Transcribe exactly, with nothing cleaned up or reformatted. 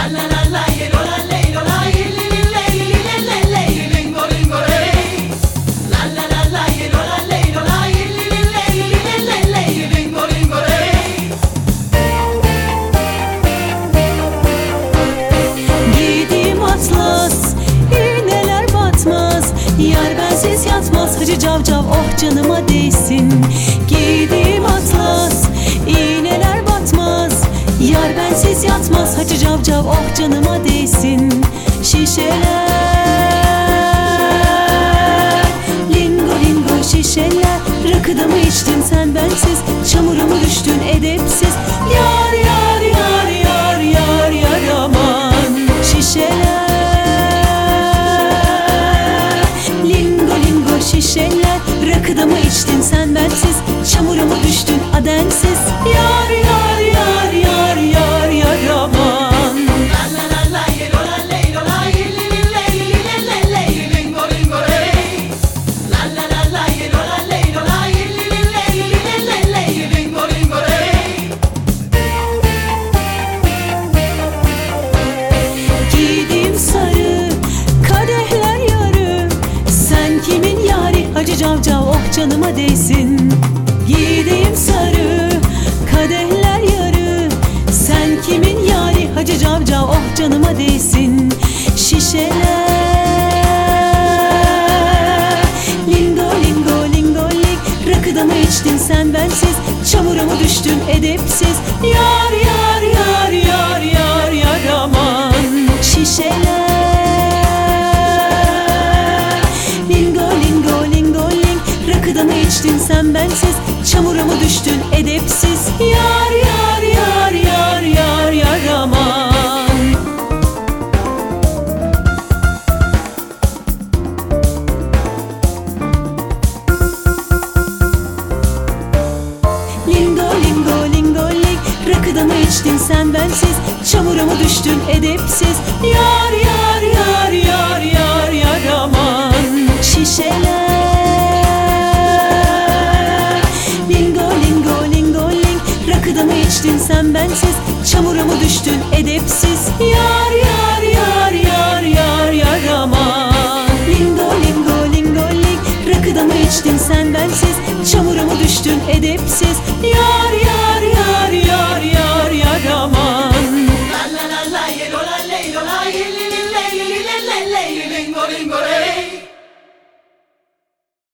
Yar bensiz yatmaz Hacı Cavcav, oh canıma değsin. Giydiğim atlas iğneler batmaz. Yar bensiz yatmaz Hacı Cavcav, oh canıma değsin. Şişeler, lingo lingo şişeler. Rakıda mı içtin sen bensiz, çamura mı düştün edepsiz. Yar yar yar yar yar yar aman. Şişeler, şişeler. Rakıda mı içtin sen bensiz, çamura mı düştün adensiz. Yar yar yar yar yar yar aman. Giydiğim sarı kadehler yarı, sen kimin yari Hacı Cavcav, oh canıma değsin. Giydiğim sarı kadehler yarı, sen kimin yari Hacı Cavcav, oh canıma değsin. Şişeler, lingo lingo lingo ling. Rakıda mı içtin sen bensiz, çamura mı düştün edepsiz. Yar yar yar yar yar yar aman. Şişeler, rakıda mı içtin sen bensiz, çamura mı düştün edepsiz. Yar yar yar yar yar yar aman. Lingo lingo lingo ling. Rakıda mı içtin sen bensiz, çamura mı düştün edepsiz. Yar yar yar yar yar yar aman. Şişeler, rakıda mı içtin sen bensiz, çamura mı düştün edepsiz. Yar yar yar yar yar yar aman. Lingo lingo lingo ling. Rakıda mı içtin sen bensiz, çamura mı düştün edepsiz. Yar yar